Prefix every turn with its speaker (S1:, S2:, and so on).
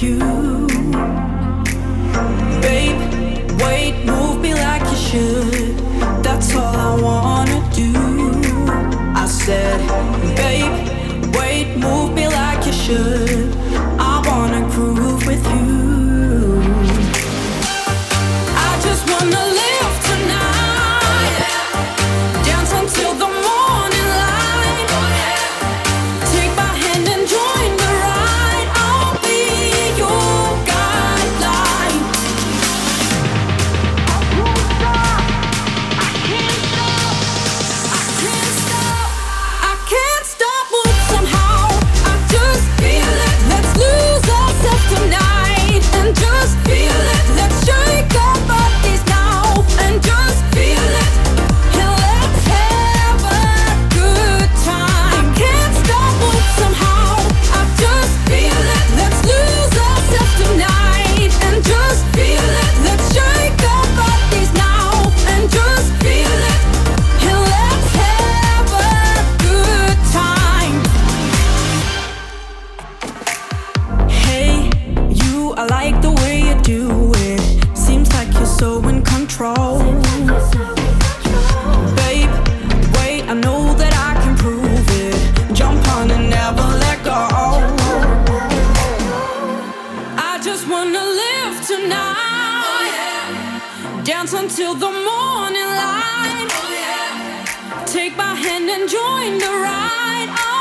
S1: you. Babe, wait, move me like you should. That's all I wanna do. I said, babe, wait, move me like you should. I wanna groove with you. I just wanna live tonight, dance until the morning light. Take my hand and join the ride. I'll be your guideline. I won't stop, I can't stop, I can't stop, I can't stop. Move somehow, I just feel it. Let's lose ourselves tonight and just feel it. Let's shake our bodies now and just feel it. And let's have a good time. I can't stop, move somehow, I just feel it. Let's lose ourselves tonight and just feel it. Let's shake our bodies now and just feel it. And let's have a good time. Hey, you, I like the way you do it. Seems like you're so in control. Babe, wait, I know that I can prove it. Jump on and never let go. I just wanna live tonight, dance until the morning light. Take my hand and join the ride.